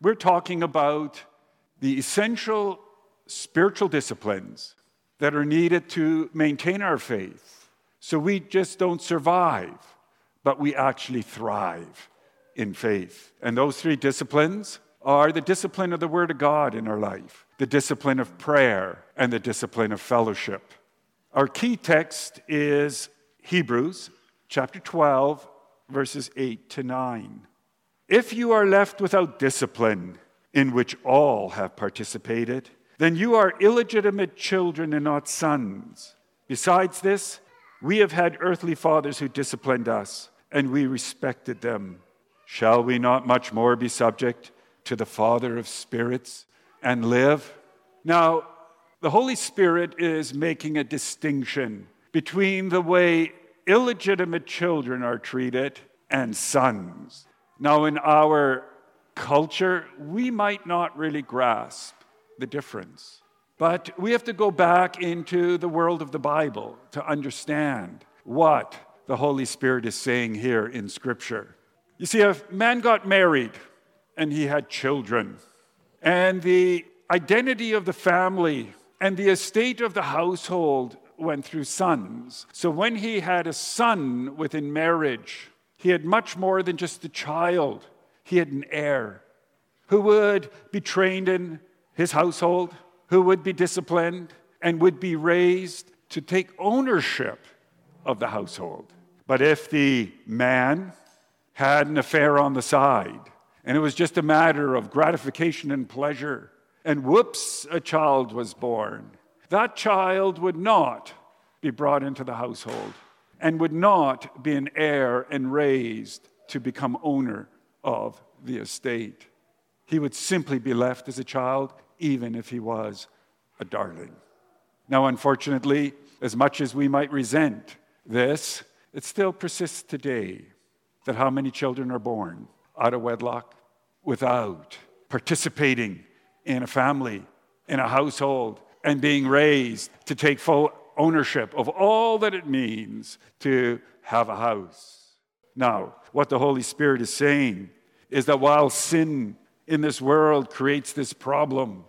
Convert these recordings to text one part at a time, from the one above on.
we're talking about the essential spiritual disciplines that are needed to maintain our faith. So we just don't survive, but we actually thrive in faith. And those three disciplines are the discipline of the Word of God in our life, the discipline of prayer, and the discipline of fellowship. Our key text is Hebrews chapter 12, verses 8 to 9. If you are left without discipline, in which all have participated, then you are illegitimate children and not sons. Besides this, we have had earthly fathers who disciplined us, and we respected them. Shall we not much more be subject to the Father of spirits and live? Now, the Holy Spirit is making a distinction between the way illegitimate children are treated and sons. Now, in our culture, we might not really grasp the difference. But we have to go back into the world of the Bible to understand what the Holy Spirit is saying here in Scripture. You see, a man got married and he had children. And the identity of the family and the estate of the household went through sons. So when he had a son within marriage, he had much more than just a child. He had an heir who would be trained in his household, who would be disciplined, and would be raised to take ownership of the household. But if the man had an affair on the side, and it was just a matter of gratification and pleasure, and whoops, a child was born, that child would not be brought into the household and would not be an heir and raised to become owner of the estate. He would simply be left as a child, even if he was a darling. Now, unfortunately, as much as we might resent this, it still persists today that how many children are born out of wedlock without participating in a family, in a household, and being raised to take full ownership of all that it means to have a house. Now, what the Holy Spirit is saying is that while sin in this world creates this problem,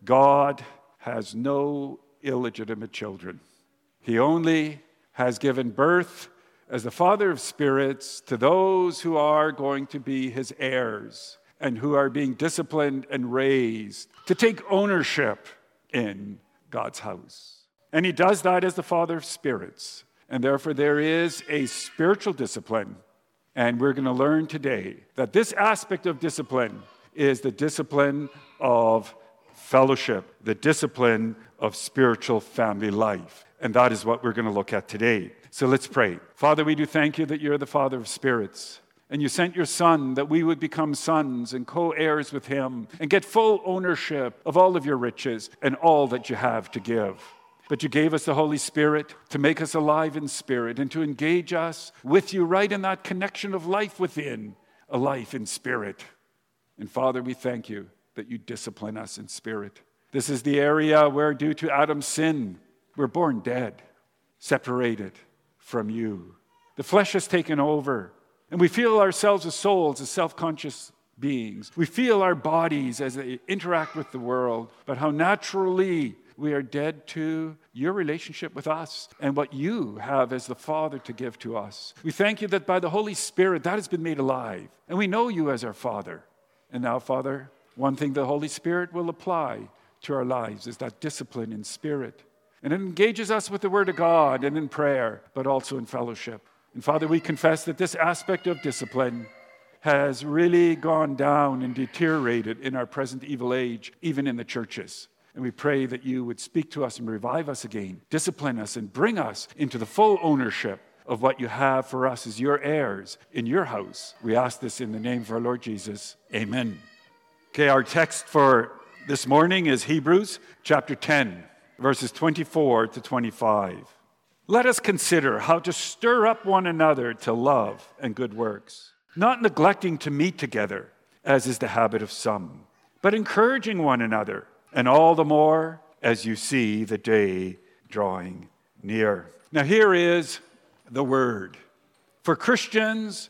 God has no illegitimate children. He only has given birth as the Father of spirits to those who are going to be his heirs and who are being disciplined and raised to take ownership in God's house. And he does that as the Father of spirits. And therefore there is a spiritual discipline. And we're going to learn today that this aspect of discipline is the discipline of fellowship, the discipline of spiritual family life. And that is what we're going to look at today. So let's pray. Father, we do thank you that you're the Father of spirits. And you sent your Son that we would become sons and co-heirs with him and get full ownership of all of your riches and all that you have to give. But you gave us the Holy Spirit to make us alive in spirit and to engage us with you right in that connection of life within, a life in spirit. And Father, we thank you that you discipline us in spirit. This is the area where, due to Adam's sin, we're born dead, separated from you. The flesh has taken over, and we feel ourselves as souls, as self-conscious beings. We feel our bodies as they interact with the world, but how naturally we are dead to your relationship with us and what you have as the Father to give to us. We thank you that by the Holy Spirit that has been made alive, and we know you as our Father. And now, Father, one thing the Holy Spirit will apply to our lives is that discipline in spirit. And it engages us with the Word of God and in prayer, but also in fellowship. And Father, we confess that this aspect of discipline has really gone down and deteriorated in our present evil age, even in the churches. And we pray that you would speak to us and revive us again, discipline us and bring us into the full ownership of what you have for us as your heirs in your house. We ask this in the name of our Lord Jesus. Amen. Okay, our text for this morning is Hebrews chapter 10, verses 24 to 25. Let us consider how to stir up one another to love and good works, not neglecting to meet together, as is the habit of some, but encouraging one another, and all the more as you see the day drawing near. Now here is the word. For Christians,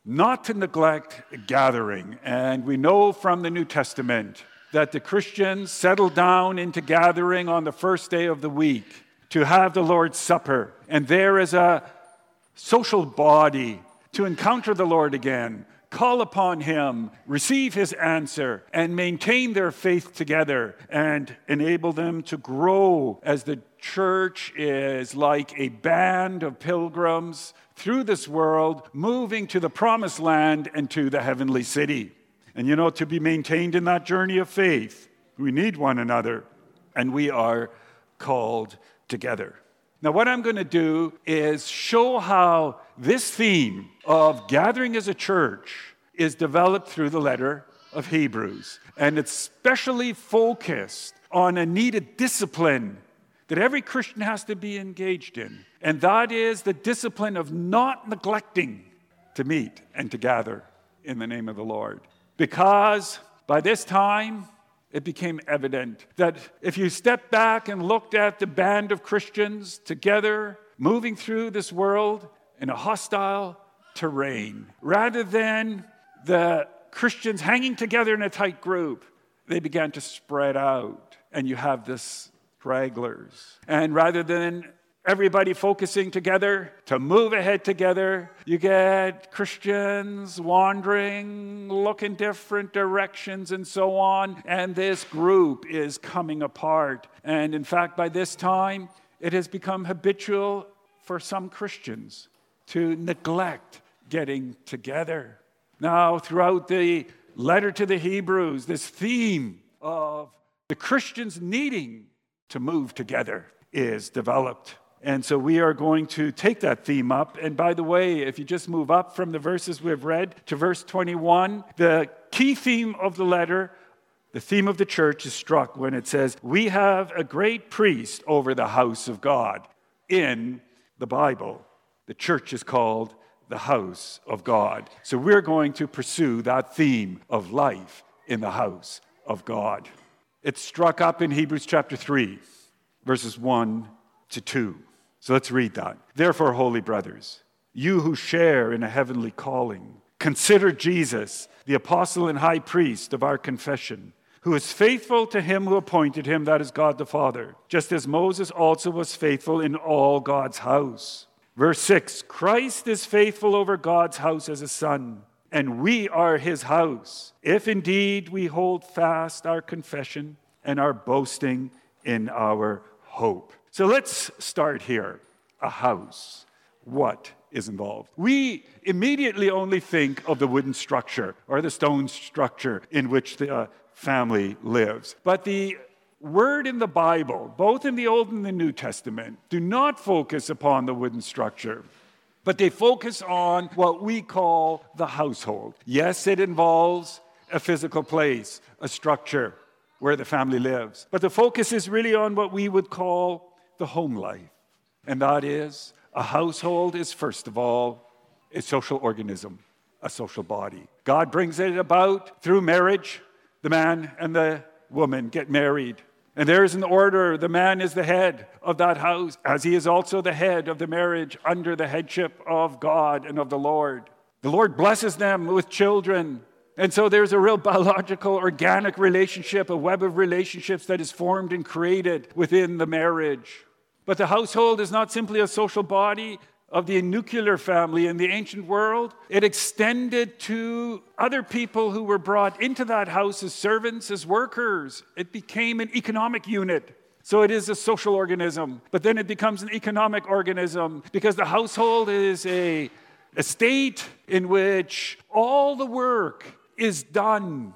not to neglect gathering. And we know from the New Testament that the Christians settled down into gathering on the first day of the week to have the Lord's Supper. And there is a social body to encounter the Lord again, call upon Him, receive His answer, and maintain their faith together and enable them to grow as the church is like a band of pilgrims through this world, moving to the promised land and to the heavenly city. And to be maintained in that journey of faith, we need one another, and we are called together. Now, what I'm going to do is show how this theme of gathering as a church is developed through the letter of Hebrews. And it's specially focused on a needed discipline that every Christian has to be engaged in. And that is the discipline of not neglecting to meet and to gather in the name of the Lord. Because by this time, it became evident that if you step back and looked at the band of Christians together, moving through this world in a hostile terrain, rather than the Christians hanging together in a tight group, they began to spread out, and you have this stragglers. And rather than everybody focusing together to move ahead together, you get Christians wandering, looking different directions and so on, and this group is coming apart. And in fact, by this time, it has become habitual for some Christians to neglect getting together. Now, throughout the letter to the Hebrews, this theme of the Christians needing to move together is developed. And so we are going to take that theme up. And by the way, if you just move up from the verses we've read to verse 21, the key theme of the letter, the theme of the church is struck when it says, we have a great priest over the house of God. In the Bible, the church is called the house of God. So we're going to pursue that theme of life in the house of God. It's struck up in Hebrews chapter 3, verses 1 to 2. So let's read that. Therefore, holy brothers, you who share in a heavenly calling, consider Jesus, the apostle and high priest of our confession, who is faithful to him who appointed him, that is God the Father, just as Moses also was faithful in all God's house. Verse 6, Christ is faithful over God's house as a son, and we are his house, if indeed we hold fast our confession and our boasting in our hope. So let's start here. A house. What is involved? We immediately only think of the wooden structure or the stone structure in which the family lives. But the word in the Bible, both in the Old and the New Testament, do not focus upon the wooden structure, but they focus on what we call the household. Yes, it involves a physical place, a structure where the family lives. But the focus is really on what we would call the home life. And that is, a household is, first of all, a social organism, a social body. God brings it about through marriage. The man and the woman get married. And there is an order. The man is the head of that house, as he is also the head of the marriage under the headship of God and of the Lord. The Lord blesses them with children. And so there's a real biological, organic relationship, a web of relationships that is formed and created within the marriage. But the household is not simply a social body of the nuclear family in the ancient world. It extended to other people who were brought into that house as servants, as workers. It became an economic unit. So it is a social organism, but then it becomes an economic organism because the household is a state in which all the work is done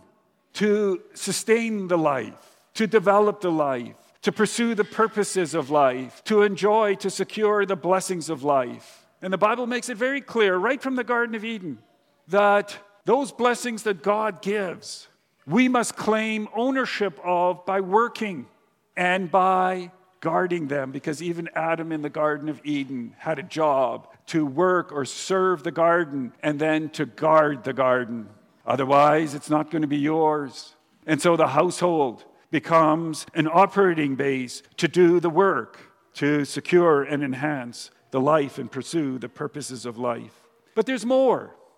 to sustain the life, to develop the life, to pursue the purposes of life, to enjoy, to secure the blessings of life. And the Bible makes it very clear, right from the Garden of Eden, that those blessings that God gives, we must claim ownership of by working and by guarding them, because even Adam in the Garden of Eden had a job to work or serve the garden and then to guard the garden. Otherwise, it's not going to be yours. And so the household becomes an operating base to do the work, to secure and enhance the life and pursue the purposes of life. But there's more.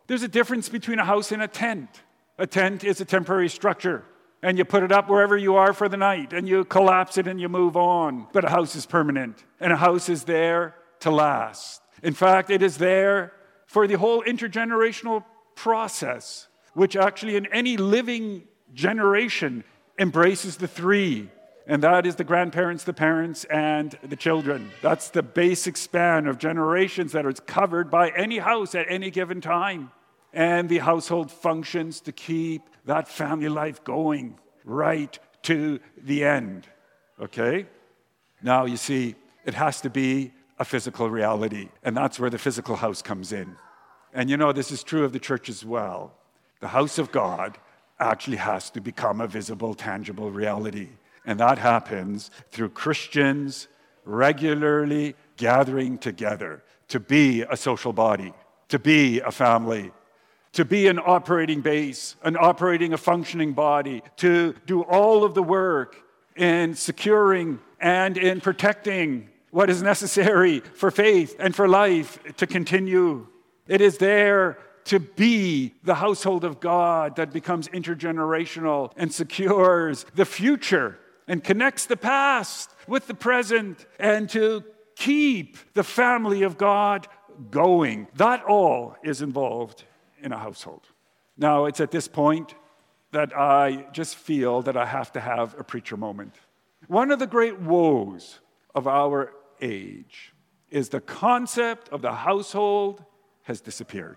There's a difference between a house and a tent. A tent is a temporary structure, and you put it up wherever you are for the night, and you collapse it and you move on. But a house is permanent, and a house is there to last. In fact, it is there for the whole intergenerational process, which actually in any living generation embraces the three. And that is the grandparents, the parents, and the children. That's the basic span of generations that is covered by any house at any given time. And the household functions to keep that family life going right to the end. Okay? Now, you see, it has to be a physical reality. And that's where the physical house comes in. And you know, this is true of the church as well. The house of God actually has to become a visible, tangible reality. And that happens through Christians regularly gathering together to be a social body, to be a family, to be an operating base, a functioning body, to do all of the work in securing and in protecting what is necessary for faith and for life to continue. It is there to be the household of God that becomes intergenerational and secures the future and connects the past with the present, and to keep the family of God going. That all is involved in a household. Now, it's at this point that I just feel that I have to have a preacher moment. One of the great woes of our age is the concept of the household has disappeared.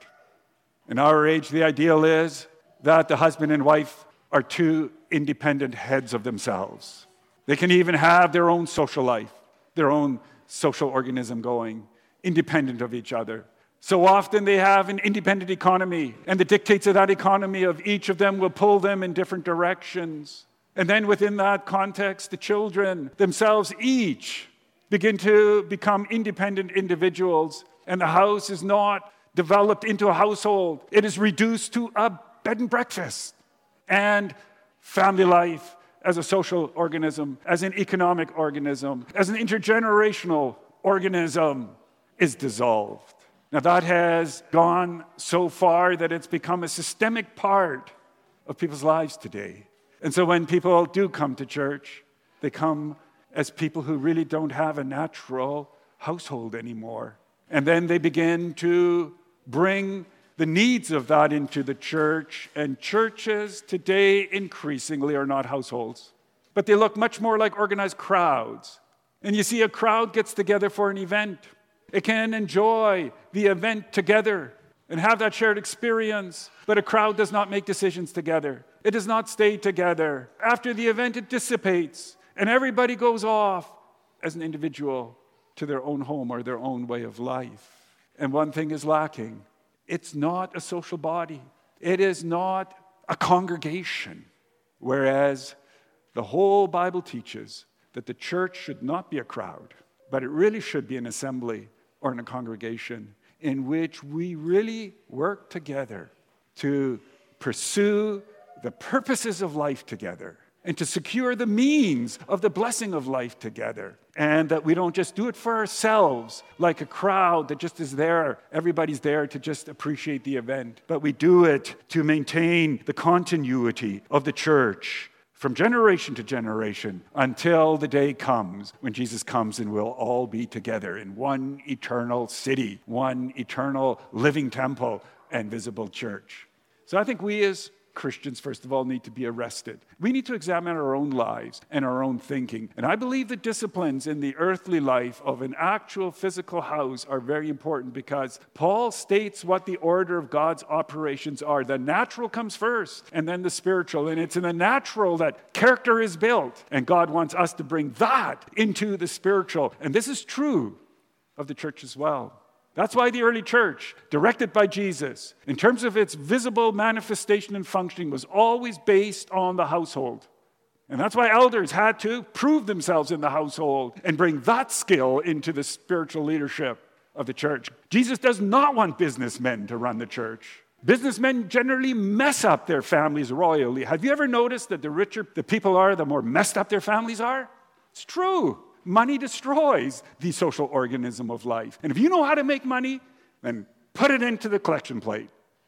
In our age, the ideal is that the husband and wife are two independent heads of themselves. They can even have their own social life, their own social organism going, independent of each other. So often they have an independent economy, and the dictates of that economy of each of them will pull them in different directions. And then within that context, the children themselves each begin to become independent individuals, and the house is not developed into a household. It is reduced to a bed and breakfast. And family life as a social organism, as an economic organism, as an intergenerational organism is dissolved. Now that has gone so far that it's become a systemic part of people's lives today. And so when people do come to church, they come as people who really don't have a natural household anymore. And then they begin to bring the needs of that into the church, and churches today increasingly are not households, but they look much more like organized crowds. And you see, a crowd gets together for an event. It can enjoy the event together and have that shared experience, but a crowd does not make decisions together. It does not stay together. After the event, it dissipates, and everybody goes off as an individual to their own home or their own way of life. And one thing is lacking. It's not a social body. It is not a congregation. Whereas the whole Bible teaches that the church should not be a crowd, but it really should be an assembly or in a congregation in which we really work together to pursue the purposes of life together and to secure the means of the blessing of life together. And that we don't just do it for ourselves like a crowd that just is there. Everybody's there to just appreciate the event. But we do it to maintain the continuity of the church from generation to generation until the day comes when Jesus comes and we'll all be together in one eternal city, one eternal living temple and visible church. So I think we as Christians, first of all, need to be arrested. We need to examine our own lives and our own thinking. And I believe the disciplines in the earthly life of an actual physical house are very important because Paul states what the order of God's operations are. The natural comes first, and then the spiritual. And it's in the natural that character is built. And God wants us to bring that into the spiritual. And this is true of the church as well. That's why the early church, directed by Jesus, in terms of its visible manifestation and functioning, was always based on the household. And that's why elders had to prove themselves in the household and bring that skill into the spiritual leadership of the church. Jesus does not want businessmen to run the church. Businessmen generally mess up their families royally. Have you ever noticed that the richer the people are, the more messed up their families are? It's true. Money destroys the social organism of life. And if you know how to make money, then put it into the collection plate.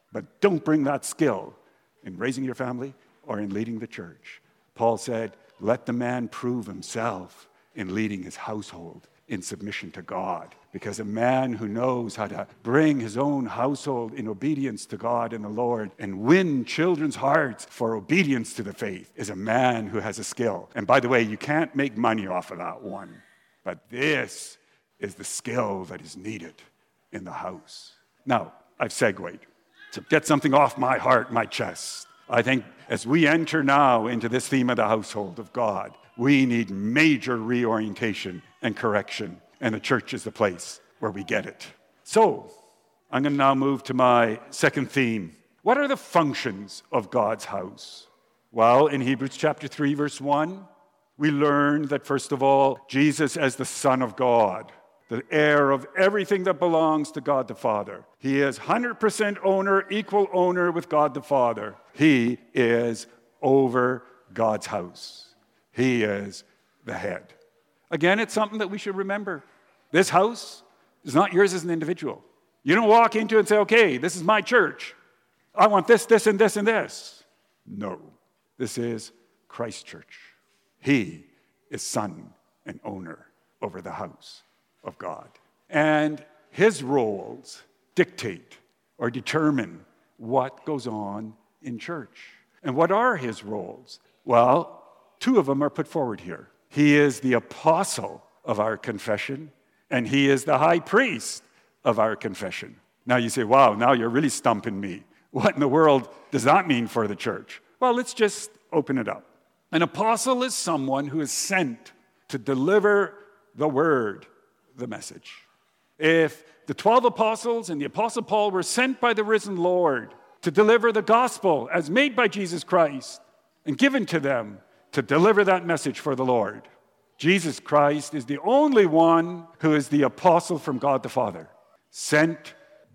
But don't bring that skill in raising your family or in leading the church. Paul said, let the man prove himself in leading his household in submission to God. Because a man who knows how to bring his own household in obedience to God and the Lord and win children's hearts for obedience to the faith is a man who has a skill. And by the way, you can't make money off of that one. But this is the skill that is needed in the house. Now, I've segued to get something off my heart, my chest. I think as we enter now into this theme of the household of God, we need major reorientation and correction, and the church is the place where we get it. So, I'm going to now move to my second theme. What are the functions of God's house? Well, in Hebrews chapter 3, verse 1, we learn that, first of all, Jesus as the Son of God, the heir of everything that belongs to God the Father. He is 100% owner, equal owner with God the Father. He is over God's house. He is the head. Again, it's something that we should remember. This house is not yours as an individual. You don't walk into it and say, okay, this is my church. I want this, this, and this, and this. No, this is Christ's church. He is son and owner over the house of God. And his roles dictate or determine what goes on in church. And what are his roles? Well, two of them are put forward here. He is the apostle of our confession, and he is the high priest of our confession. Now you say, wow, now you're really stumping me. What in the world does that mean for the church? Well, let's just open it up. An apostle is someone who is sent to deliver the word, the message. If the 12 apostles and the apostle Paul were sent by the risen Lord to deliver the gospel as made by Jesus Christ and given to them to deliver that message for the Lord, Jesus Christ is the only one who is the apostle from God the Father, sent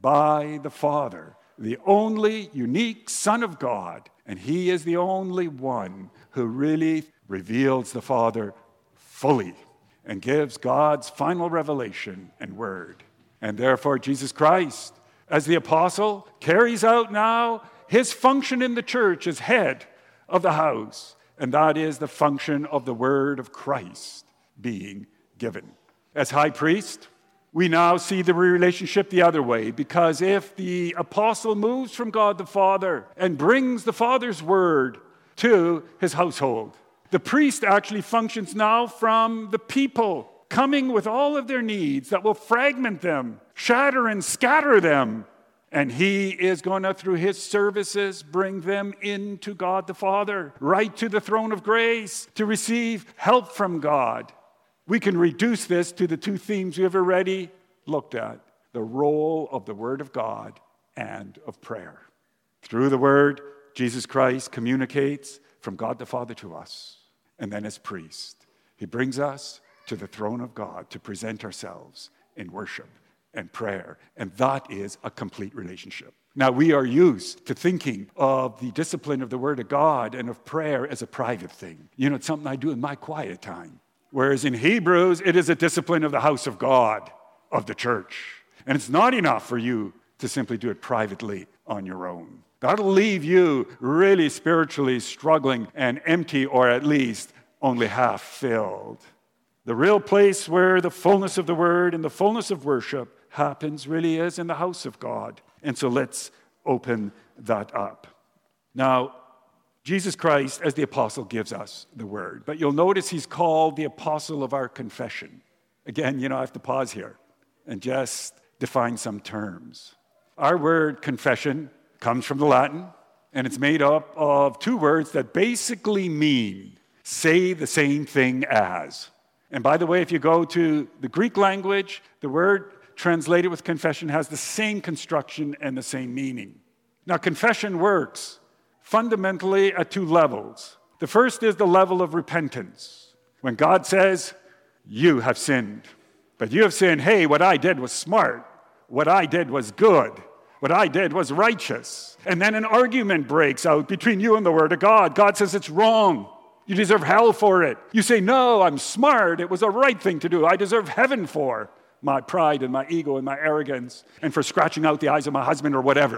by the Father, the only unique Son of God, and he is the only one who really reveals the Father fully and gives God's final revelation and word. And therefore, Jesus Christ, as the apostle, carries out now his function in the church as head of the house, and that is the function of the word of Christ being given. As high priest, we now see the relationship the other way, because if the apostle moves from God the Father and brings the Father's word to his household, the priest actually functions now from the people, coming with all of their needs that will fragment them, shatter and scatter them. And he is going to, through his services, bring them into God the Father, right to the throne of grace, to receive help from God. We can reduce this to the two themes we have already looked at: the role of the Word of God and of prayer. Through the Word, Jesus Christ communicates from God the Father to us. And then as priest, he brings us to the throne of God to present ourselves in worship and prayer. And that is a complete relationship. Now, we are used to thinking of the discipline of the Word of God and of prayer as a private thing. You know, it's something I do in my quiet time. Whereas in Hebrews, it is a discipline of the house of God, of the church. And it's not enough for you to simply do it privately on your own. That'll leave you really spiritually struggling and empty, or at least only half filled. The real place where the fullness of the Word and the fullness of worship happens really is in the house of God. And so let's open that up. Now, Jesus Christ, as the apostle, gives us the word. But you'll notice he's called the apostle of our confession. Again, I have to pause here and just define some terms. Our word confession comes from the Latin, and it's made up of two words that basically mean say the same thing as. And by the way, if you go to the Greek language, the word translated with confession has the same construction and the same meaning. Now, confession works fundamentally at two levels. The first is the level of repentance. When God says, you have sinned, but you have sinned, hey, what I did was smart. What I did was good. What I did was righteous. And then an argument breaks out between you and the Word of God. God says it's wrong. You deserve hell for it. You say, no, I'm smart. It was a right thing to do. I deserve heaven for my pride and my ego and my arrogance and for scratching out the eyes of my husband or whatever.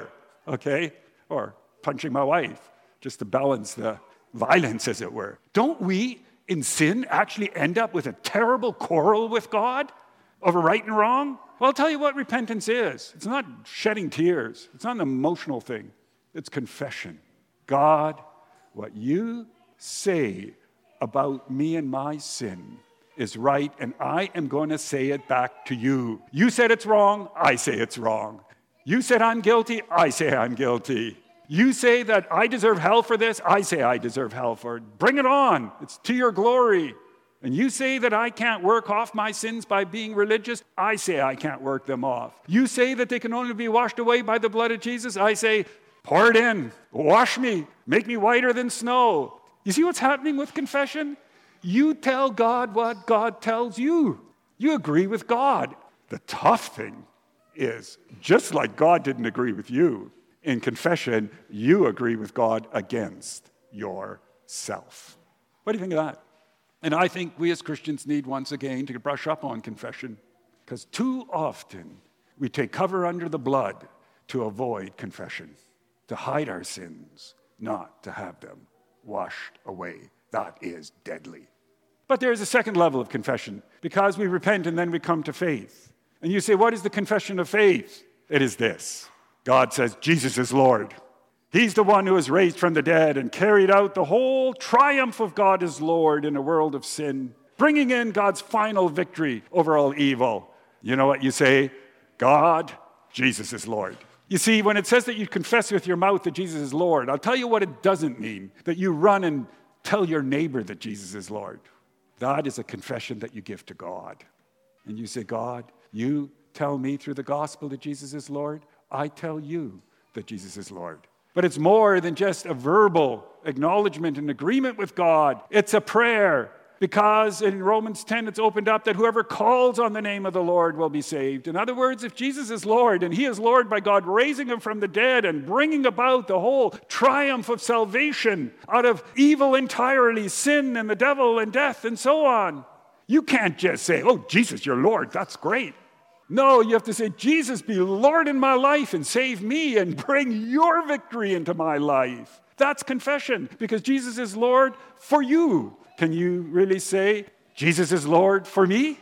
okay? Or punching my wife, just to balance the violence, as it were. Don't we, in sin, actually end up with a terrible quarrel with God over right and wrong? Well, I'll tell you what repentance is. It's not shedding tears. It's not an emotional thing. It's confession. God, what you say about me and my sin is right, and I am going to say it back to you. You said it's wrong, I say it's wrong. You said I'm guilty, I say I'm guilty. You say that I deserve hell for this, I say I deserve hell for it. Bring it on. It's to your glory. And you say that I can't work off my sins by being religious, I say I can't work them off. You say that they can only be washed away by the blood of Jesus, I say, pour it in, wash me, make me whiter than snow. You see what's happening with confession? You tell God what God tells you. You agree with God. The tough thing is, just like God didn't agree with you, in confession, you agree with God against yourself. What do you think of that? And I think we as Christians need once again to brush up on confession, because too often we take cover under the blood to avoid confession, to hide our sins, not to have them washed away. That is deadly. But there's a second level of confession, because we repent and then we come to faith. And you say, what is the confession of faith? It is this. God says, Jesus is Lord. He's the one who was raised from the dead and carried out the whole triumph of God as Lord in a world of sin, bringing in God's final victory over all evil. You know what you say? God, Jesus is Lord. You see, when it says that you confess with your mouth that Jesus is Lord, I'll tell you what it doesn't mean, that you run and tell your neighbor that Jesus is Lord. That is a confession that you give to God. And you say, God, you tell me through the gospel that Jesus is Lord. I tell you that Jesus is Lord. But it's more than just a verbal acknowledgement and agreement with God. It's a prayer, because in Romans 10 it's opened up that whoever calls on the name of the Lord will be saved. In other words, if Jesus is Lord, and he is Lord by God raising him from the dead and bringing about the whole triumph of salvation out of evil entirely, sin and the devil and death and so on, you can't just say, oh, Jesus, you're Lord, that's great. No, you have to say, Jesus, be Lord in my life and save me and bring your victory into my life. That's confession, because Jesus is Lord for you. Can you really say, Jesus is Lord for me?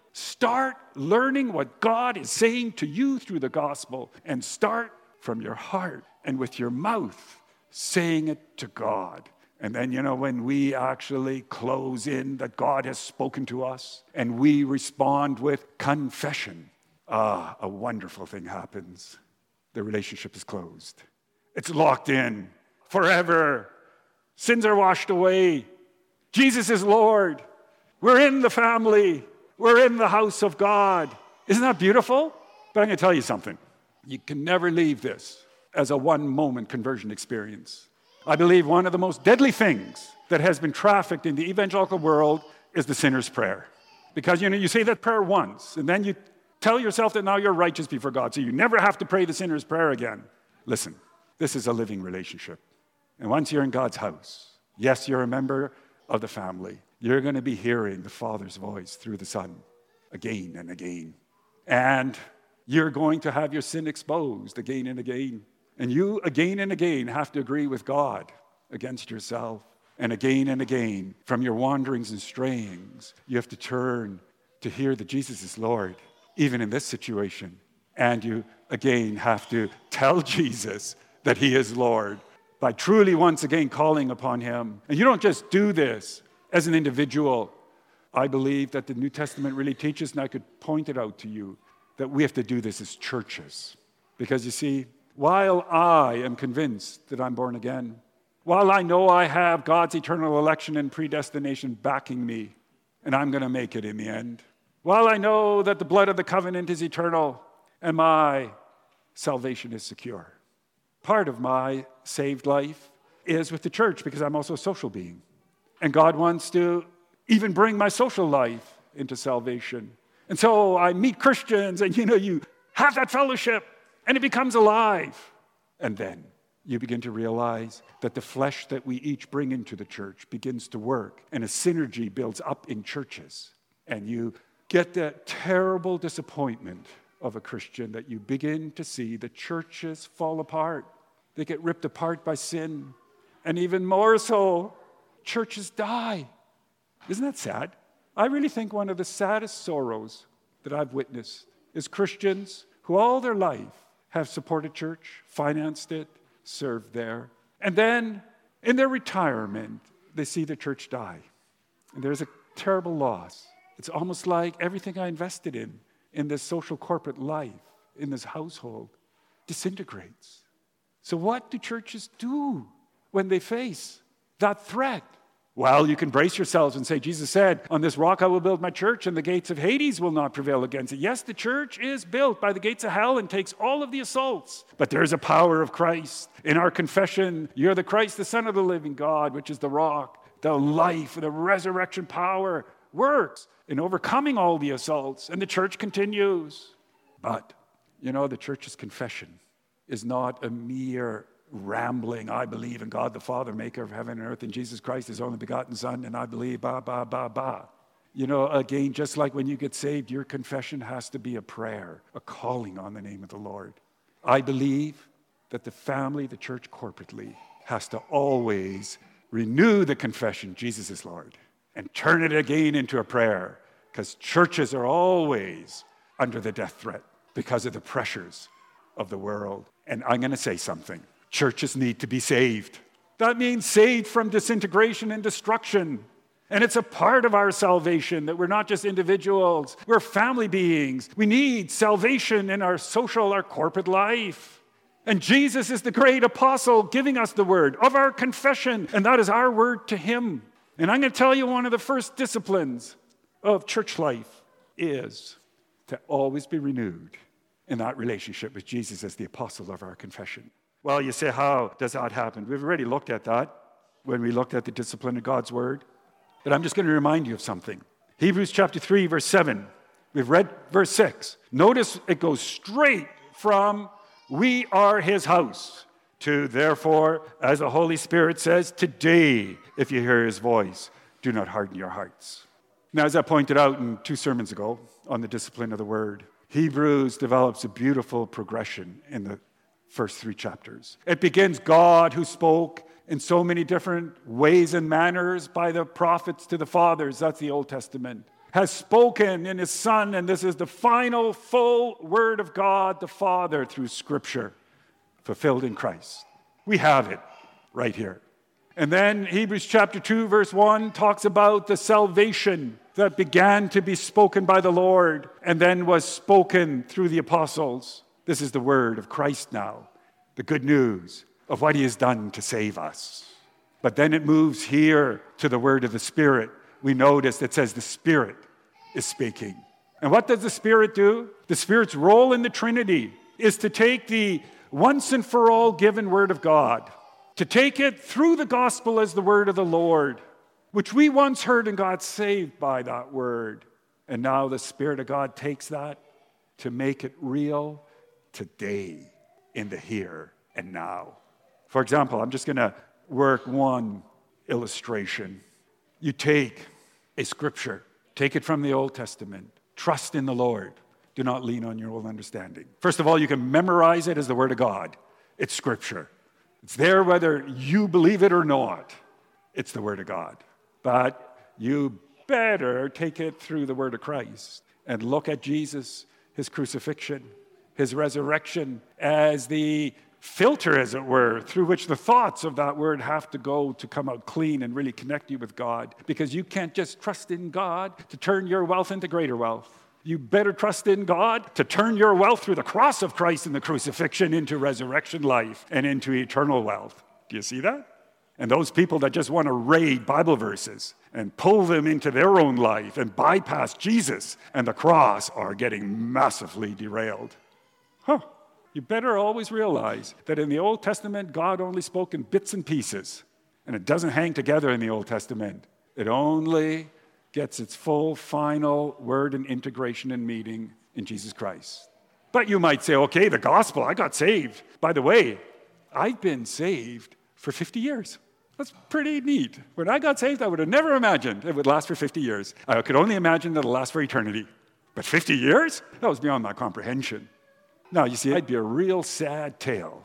Start learning what God is saying to you through the gospel, and start from your heart and with your mouth saying it to God. And then, when we actually close in that God has spoken to us and we respond with confession, a wonderful thing happens. The relationship is closed. It's locked in forever. Sins are washed away. Jesus is Lord. We're in the family. We're in the house of God. Isn't that beautiful? But I'm going to tell you something. You can never leave this as a one-moment conversion experience. I believe one of the most deadly things that has been trafficked in the evangelical world is the sinner's prayer. Because, you say that prayer once, and then you tell yourself that now you're righteous before God, so you never have to pray the sinner's prayer again. Listen, this is a living relationship. And once you're in God's house, yes, you're a member of the family, you're going to be hearing the Father's voice through the Son again and again. And you're going to have your sin exposed again and again. And you, again and again, have to agree with God against yourself. And again, from your wanderings and strayings, you have to turn to hear that Jesus is Lord, even in this situation. And you, again, have to tell Jesus that he is Lord by truly once again calling upon him. And you don't just do this as an individual. I believe that the New Testament really teaches, and I could point it out to you, that we have to do this as churches. Because you see, while I am convinced that I'm born again, while I know I have God's eternal election and predestination backing me, and I'm going to make it in the end, while I know that the blood of the covenant is eternal and my salvation is secure, part of my saved life is with the church, because I'm also a social being. And God wants to even bring my social life into salvation. And so I meet Christians, and you have that fellowship, and it becomes alive. And then you begin to realize that the flesh that we each bring into the church begins to work, and a synergy builds up in churches. And you get that terrible disappointment of a Christian that you begin to see the churches fall apart. They get ripped apart by sin. And even more so, churches die. Isn't that sad? I really think one of the saddest sorrows that I've witnessed is Christians who all their life have supported church, financed it, served there. And then in their retirement, they see the church die. And there's a terrible loss. It's almost like everything I invested in this social corporate life, in this household, disintegrates. So what do churches do when they face that threat? Well, you can brace yourselves and say, Jesus said, on this rock I will build my church and the gates of Hades will not prevail against it. Yes, the church is built by the gates of hell and takes all of the assaults. But there's a power of Christ. In our confession, you're the Christ, the Son of the living God, which is the rock, the life, the resurrection power works in overcoming all the assaults. And the church continues. But, the church's confession is not a mere rambling, I believe in God the Father, maker of heaven and earth, and Jesus Christ, his only begotten Son, and I believe, Again, just like when you get saved, your confession has to be a prayer, a calling on the name of the Lord. I believe that the family, the church corporately, has to always renew the confession, Jesus is Lord, and turn it again into a prayer, because churches are always under the death threat because of the pressures of the world. And I'm going to say something. Churches need to be saved. That means saved from disintegration and destruction. And it's a part of our salvation that we're not just individuals, we're family beings. We need salvation in our social, our corporate life. And Jesus is the great apostle giving us the word of our confession, and that is our word to him. And I'm going to tell you, one of the first disciplines of church life is to always be renewed in that relationship with Jesus as the apostle of our confession. Well, you say, how does that happen? We've already looked at that when we looked at the discipline of God's word. But I'm just going to remind you of something. Hebrews chapter 3, verse 7. We've read verse 6. Notice it goes straight from we are his house to therefore, as the Holy Spirit says, today, if you hear his voice, do not harden your hearts. Now, as I pointed out in 2 sermons ago on the discipline of the word, Hebrews develops a beautiful progression in the first 3 chapters. It begins God who spoke in so many different ways and manners by the prophets to the fathers. That's the Old Testament. Has spoken in his Son, and this is the final full word of God the Father through Scripture, fulfilled in Christ. We have it right here. And then Hebrews chapter 2, verse 1 talks about the salvation that began to be spoken by the Lord and then was spoken through the apostles. This is the word of Christ now, the good news of what he has done to save us. But then it moves here to the word of the Spirit. We notice it says the Spirit is speaking. And what does the Spirit do? The Spirit's role in the Trinity is to take the once and for all given word of God, to take it through the gospel as the word of the Lord, which we once heard and got saved by that word. And now the Spirit of God takes that to make it real today in the here and now. For example, I'm just going to work one illustration. You take a scripture, take it from the Old Testament, trust in the Lord, do not lean on your own understanding. First of all, you can memorize it as the Word of God. It's scripture. It's there whether you believe it or not. It's the Word of God. But you better take it through the Word of Christ and look at Jesus, his crucifixion, his resurrection as the filter, as it were, through which the thoughts of that word have to go to come out clean and really connect you with God. Because you can't just trust in God to turn your wealth into greater wealth. You better trust in God to turn your wealth through the cross of Christ and the crucifixion into resurrection life and into eternal wealth. Do you see that? And those people that just want to raid Bible verses and pull them into their own life and bypass Jesus and the cross are getting massively derailed. You better always realize that in the Old Testament, God only spoke in bits and pieces. And it doesn't hang together in the Old Testament. It only gets its full, final word and integration and meaning in Jesus Christ. But you might say, okay, the gospel, I got saved. By the way, I've been saved for 50 years. That's pretty neat. When I got saved, I would have never imagined it would last for 50 years. I could only imagine that it'll last for eternity. But 50 years? That was beyond my comprehension. Now, you see, it'd be a real sad tale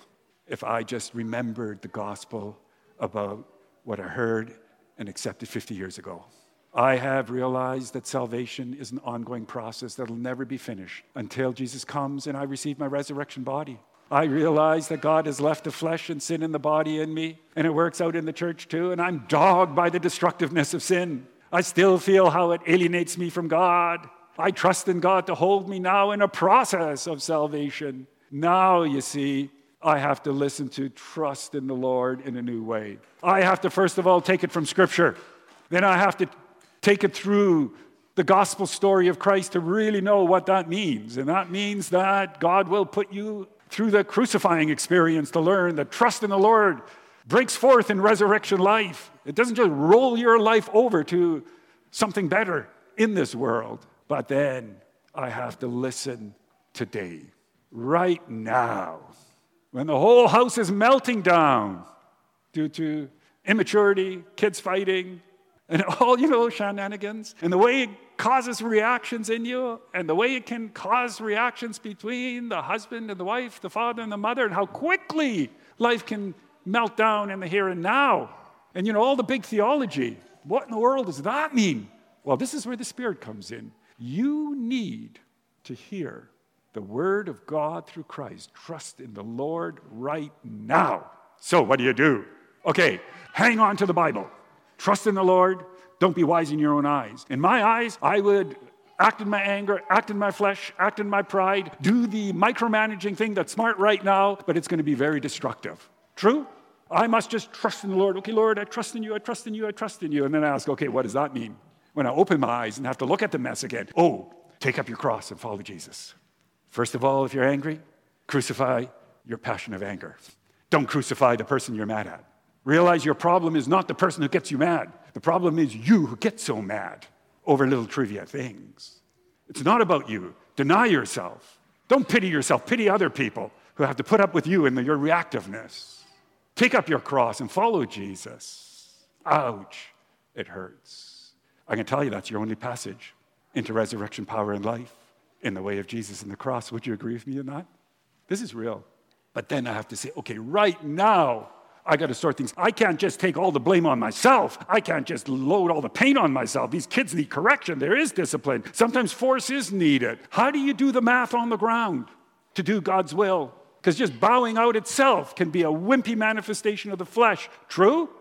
if I just remembered the gospel about what I heard and accepted 50 years ago. I have realized that salvation is an ongoing process that will never be finished until Jesus comes and I receive my resurrection body. I realize that God has left the flesh and sin in the body in me, and it works out in the church too, and I'm dogged by the destructiveness of sin. I still feel how it alienates me from God. I trust in God to hold me now in a process of salvation. Now, you see, I have to listen to trust in the Lord in a new way. I have to, first of all, take it from Scripture. Then I have to take it through the gospel story of Christ to really know what that means. And that means that God will put you through the crucifying experience to learn that trust in the Lord breaks forth in resurrection life. It doesn't just roll your life over to something better in this world. But then I have to listen today, right now, when the whole house is melting down due to immaturity, kids fighting, and all, shenanigans, and the way it causes reactions in you, and the way it can cause reactions between the husband and the wife, the father and the mother, and how quickly life can melt down in the here and now. And all the big theology. What in the world does that mean? Well, this is where the Spirit comes in. You need to hear the word of God through Christ. Trust in the Lord right now. So what do? Okay, hang on to the Bible. Trust in the Lord. Don't be wise in your own eyes. In my eyes, I would act in my anger, act in my flesh, act in my pride, do the micromanaging thing that's smart right now, but it's going to be very destructive. True? I must just trust in the Lord. Okay, Lord, I trust in you, I trust in you, I trust in you. And then I ask, okay, what does that mean? When I open my eyes and have to look at the mess again, take up your cross and follow Jesus. First of all, if you're angry, crucify your passion of anger. Don't crucify the person you're mad at. Realize your problem is not the person who gets you mad. The problem is you who get so mad over little trivia things. It's not about you. Deny yourself. Don't pity yourself. Pity other people who have to put up with you and your reactiveness. Take up your cross and follow Jesus. Ouch, it hurts. I can tell you that's your only passage into resurrection power and life in the way of Jesus and the cross. Would you agree with me on that? This is real. But then I have to say, okay, right now, I got to sort things. I can't just take all the blame on myself. I can't just load all the pain on myself. These kids need correction. There is discipline. Sometimes force is needed. How do you do the math on the ground to do God's will? Because just bowing out itself can be a wimpy manifestation of the flesh. True?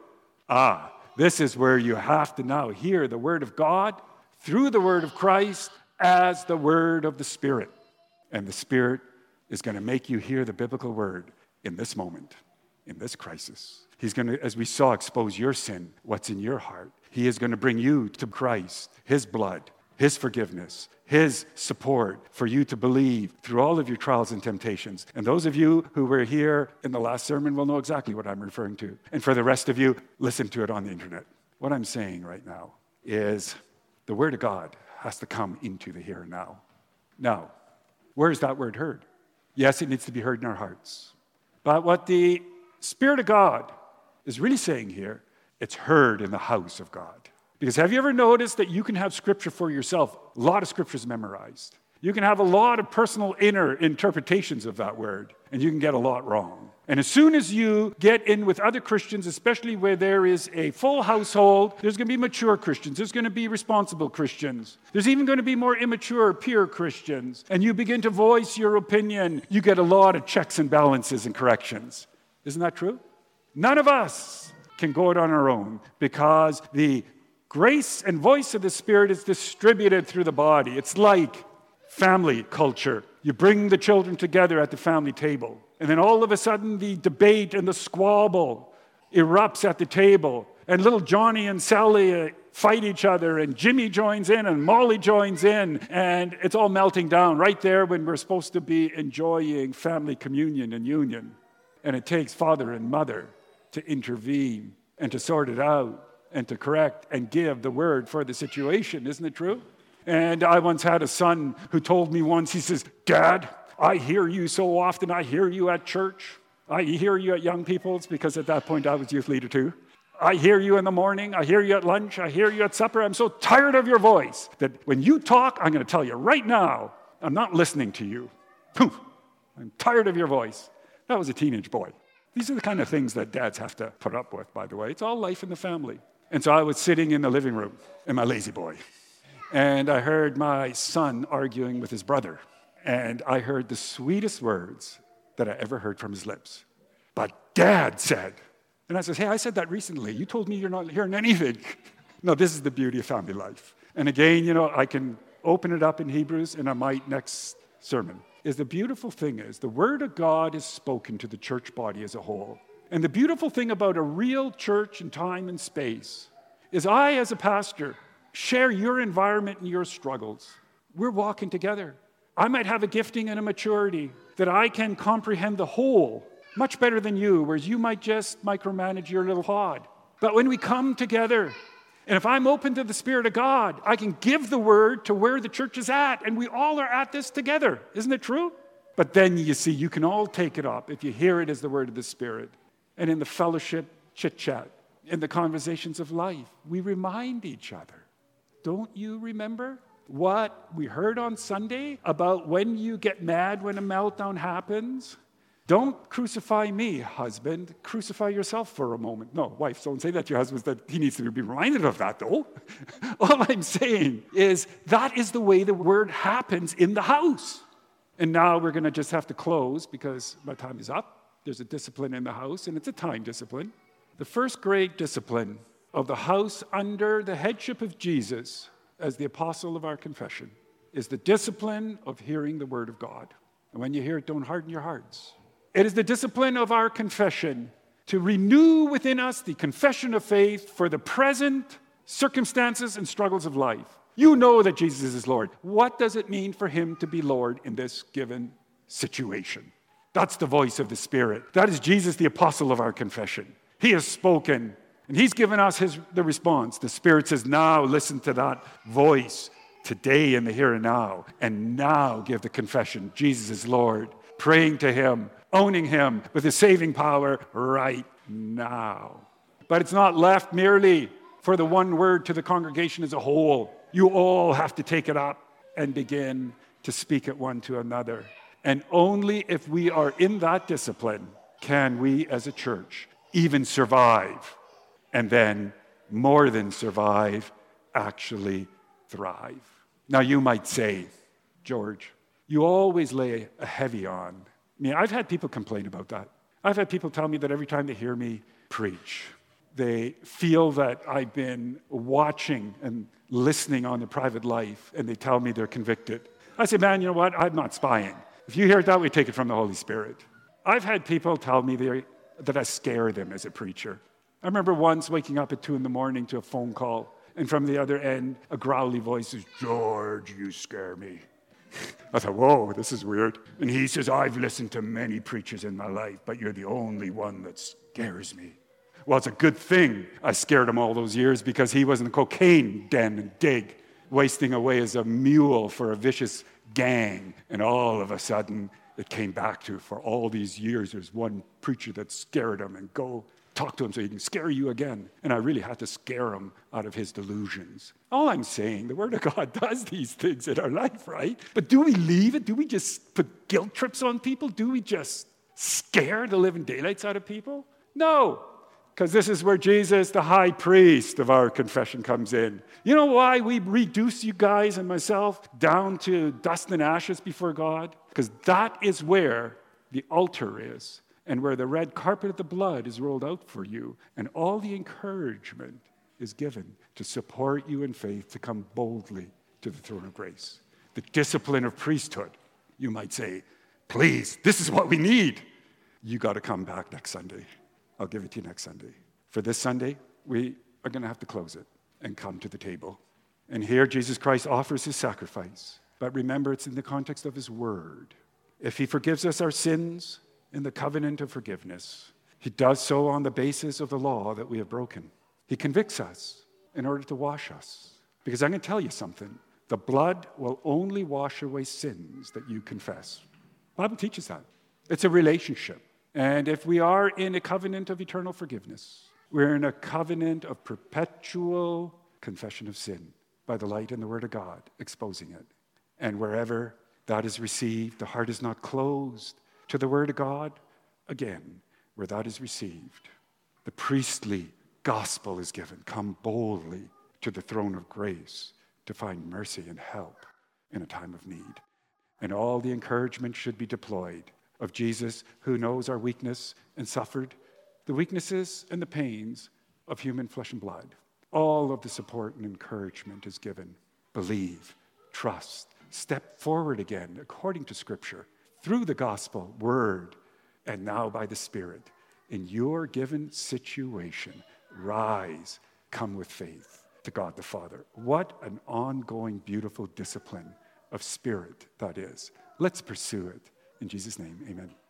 This is where you have to now hear the word of God through the word of Christ as the word of the Spirit. And the Spirit is going to make you hear the biblical word in this moment, in this crisis. He's going to, as we saw, expose your sin, what's in your heart. He is going to bring you to Christ, his blood, his forgiveness, his support for you to believe through all of your trials and temptations. And those of you who were here in the last sermon will know exactly what I'm referring to. And for the rest of you, listen to it on the internet. What I'm saying right now is the word of God has to come into the here and now. Now, where is that word heard? Yes, it needs to be heard in our hearts. But what the Spirit of God is really saying here, it's heard in the house of God. Because have you ever noticed that you can have Scripture for yourself? A lot of Scripture is memorized. You can have a lot of personal inner interpretations of that word, and you can get a lot wrong. And as soon as you get in with other Christians, especially where there is a full household, there's going to be mature Christians. There's going to be responsible Christians. There's even going to be more immature peer Christians. And you begin to voice your opinion. You get a lot of checks and balances and corrections. Isn't that true? None of us can go it on our own because the grace and voice of the Spirit is distributed through the body. It's like family culture. You bring the children together at the family table. And then all of a sudden, the debate and the squabble erupts at the table. And little Johnny and Sally fight each other. And Jimmy joins in and Molly joins in. And it's all melting down right there when we're supposed to be enjoying family communion and union. And it takes father and mother to intervene and to sort it out and to correct and give the word for the situation. Isn't it true? And I once had a son who told me once, he says, "Dad, I hear you so often. I hear you at church. I hear you at young people's," because at that point I was youth leader too. "I hear you in the morning. I hear you at lunch. I hear you at supper. I'm so tired of your voice that when you talk, I'm going to tell you right now, I'm not listening to you. I'm tired of your voice." That was a teenage boy. These are the kind of things that dads have to put up with, by the way. It's all life in the family. And so I was sitting in the living room in my lazy boy, and I heard my son arguing with his brother. And I heard the sweetest words that I ever heard from his lips. But Dad said, and I said, hey, I said that recently. You told me you're not hearing anything. No, this is the beauty of family life. And again, I can open it up in Hebrews, and I might next sermon. The beautiful thing is the Word of God is spoken to the church body as a whole. And the beautiful thing about a real church in time and space is I, as a pastor, share your environment and your struggles. We're walking together. I might have a gifting and a maturity that I can comprehend the whole much better than you, whereas you might just micromanage your little pod. But when we come together, and if I'm open to the Spirit of God, I can give the word to where the church is at, and we all are at this together. Isn't it true? But then, you see, you can all take it up if you hear it as the word of the Spirit. And in the fellowship, chit-chat, in the conversations of life, we remind each other. Don't you remember what we heard on Sunday about when you get mad when a meltdown happens? Don't crucify me, husband. Crucify yourself for a moment. No, wives, don't say that to your husbands. That he needs to be reminded of that, though. All I'm saying is that is the way the word happens in the house. And now we're going to just have to close because my time is up. There's a discipline in the house, and it's a time discipline. The first great discipline of the house under the headship of Jesus as the apostle of our confession is the discipline of hearing the word of God. And when you hear it, don't harden your hearts. It is the discipline of our confession to renew within us the confession of faith for the present circumstances and struggles of life. You know that Jesus is Lord. What does it mean for him to be Lord in this given situation? That's the voice of the Spirit. That is Jesus, the apostle of our confession. He has spoken, and he's given us the response. The Spirit says, now listen to that voice today in the here and now, and now give the confession. Jesus is Lord. Praying to him, owning him with his saving power right now. But it's not left merely for the one word to the congregation as a whole. You all have to take it up and begin to speak it one to another. And only if we are in that discipline can we as a church even survive. And then, more than survive, actually thrive. Now you might say, George, you always lay a heavy on. I mean, I've had people complain about that. I've had people tell me that every time they hear me preach, they feel that I've been watching and listening on their private life, and they tell me they're convicted. I say, man, you know what? I'm not spying. If you hear it that way, take it from the Holy Spirit. I've had people tell me that I scare them as a preacher. I remember once waking up at 2 a.m. to a phone call, and from the other end, a growly voice says, George, you scare me. I thought, whoa, this is weird. And he says, I've listened to many preachers in my life, but you're the only one that scares me. Well, it's a good thing I scared him all those years because he was in the cocaine den and dig, wasting away as a mule for a vicious gang. And all of a sudden, it came back to, for all these years, there's one preacher that scared him and go talk to him so he can scare you again. And I really had to scare him out of his delusions. All I'm saying, the Word of God does these things in our life, right? But do we leave it? Do we just put guilt trips on people? Do we just scare the living daylights out of people? No, because this is where Jesus, the high priest of our confession, comes in. You know why we reduce you guys and myself down to dust and ashes before God? Because that is where the altar is, and where the red carpet of the blood is rolled out for you, and all the encouragement is given to support you in faith to come boldly to the throne of grace. The discipline of priesthood, you might say, please, this is what we need. You got to come back next Sunday. I'll give it to you next Sunday. For this Sunday, we are going to have to close it and come to the table. And here Jesus Christ offers his sacrifice. But remember, it's in the context of his word. If he forgives us our sins, in the covenant of forgiveness, he does so on the basis of the law that we have broken. He convicts us in order to wash us. Because I'm going to tell you something. The blood will only wash away sins that you confess. The Bible teaches that. It's a relationship. And if we are in a covenant of eternal forgiveness, we're in a covenant of perpetual confession of sin by the light and the word of God, exposing it. And wherever that is received, the heart is not closed to the word of God. Again, where that is received, the priestly gospel is given. Come boldly to the throne of grace to find mercy and help in a time of need. And all the encouragement should be deployed of Jesus, who knows our weakness and suffered the weaknesses and the pains of human flesh and blood. All of the support and encouragement is given. Believe, trust, step forward again according to Scripture, through the gospel, word, and now by the Spirit. In your given situation, rise, come with faith to God the Father. What an ongoing, beautiful discipline of spirit that is. Let's pursue it. In Jesus' name, amen.